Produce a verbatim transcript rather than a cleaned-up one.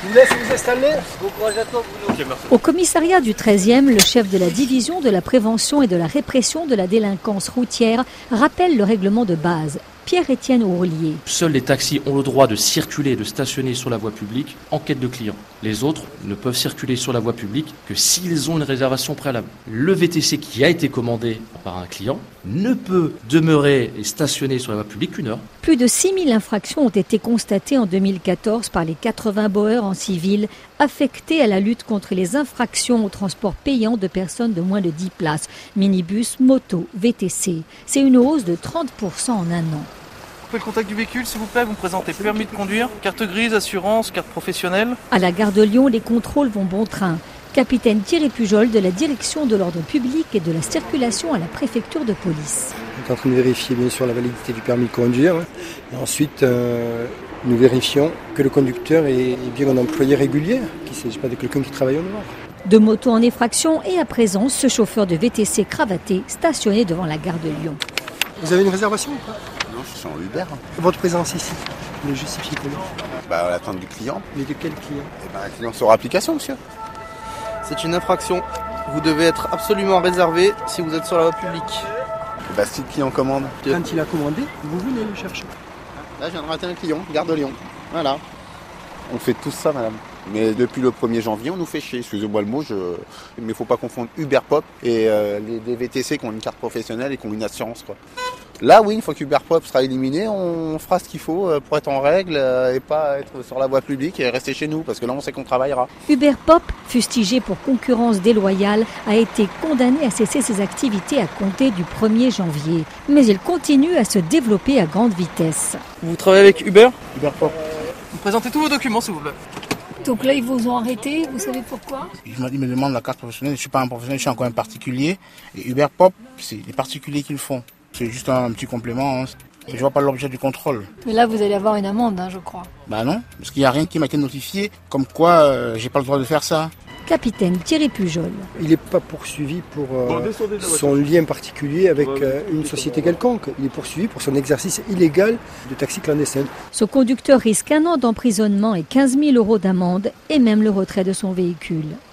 Je vous laisse vous installer. Bon courage à toi, Bruno. Okay, Au commissariat du treizième, le chef de la division de la prévention et de la répression de la délinquance routière rappelle le règlement de base. Pierre-Étienne Ourlier. Seuls les taxis ont le droit de circuler et de stationner sur la voie publique en quête de clients. Les autres ne peuvent circuler sur la voie publique que s'ils ont une réservation préalable. Le V T C qui a été commandé par un client ne peut demeurer et stationner sur la voie publique qu'une heure. Plus de six mille infractions ont été constatées en deux mille quatorze par les quatre-vingts baueurs en civil affectés à la lutte contre les infractions au transport payant de personnes de moins de dix places, minibus, moto, V T C. C'est une hausse de trente pour cent en un an. Le contact du véhicule, s'il vous plaît, vous me présentez permis de conduire, carte grise, assurance, carte professionnelle. À la gare de Lyon, les contrôles vont bon train. Capitaine Thierry Pujol de la direction de l'ordre public et de la circulation à la préfecture de police. On est en train de vérifier bien sûr la validité du permis de conduire. Et ensuite, euh, nous vérifions que le conducteur est bien un employé régulier, qu'il ne s'agit pas de quelqu'un qui travaille au noir. Deux motos en effraction et à présent, ce chauffeur de V T C cravaté stationné devant la gare de Lyon. Vous avez une réservation ou pas ? Non, je suis en Uber. Votre présence ici, vous le justifiez comment ? Bah, à l'attente du client. Mais de quel client ? Eh ben, un client sur application, monsieur. C'est une infraction. Vous devez être absolument réservé si vous êtes sur la voie publique. Eh ben, si le client commande. Quand il a commandé, vous venez le chercher. Là, je viens de rater un client, gare de Lyon. Voilà. On fait tout ça, madame. Mais depuis le premier janvier, on nous fait chier. Excusez-moi le mot, je... mais il ne faut pas confondre Uber Pop et euh, les, les V T C qui ont une carte professionnelle et qui ont une assurance, quoi. Là, oui, une fois qu'Uber Pop sera éliminé, on fera ce qu'il faut pour être en règle et pas être sur la voie publique et rester chez nous, parce que là, on sait qu'on travaillera. Uber Pop, fustigé pour concurrence déloyale, a été condamné à cesser ses activités à compter du premier janvier. Mais il continue à se développer à grande vitesse. Vous travaillez avec Uber ? Uber Pop. Vous présentez tous vos documents, s'il vous plaît. Donc là, ils vous ont arrêté, vous savez pourquoi ? Il me demande la carte professionnelle, je ne suis pas un professionnel, je suis encore un particulier. Et Uber Pop, c'est les particuliers qui le font. C'est juste un petit complément, hein. Je ne vois pas l'objet du contrôle. Mais là, vous allez avoir une amende, hein, je crois. Bah non, parce qu'il n'y a rien qui m'a été notifié, comme quoi euh, j'ai pas le droit de faire ça. Capitaine Thierry Pujol. Il n'est pas poursuivi pour euh, son lien particulier avec euh, une société quelconque. Il est poursuivi pour son exercice illégal de taxi clandestin. Ce conducteur risque un an d'emprisonnement et quinze mille euros d'amende et même le retrait de son véhicule.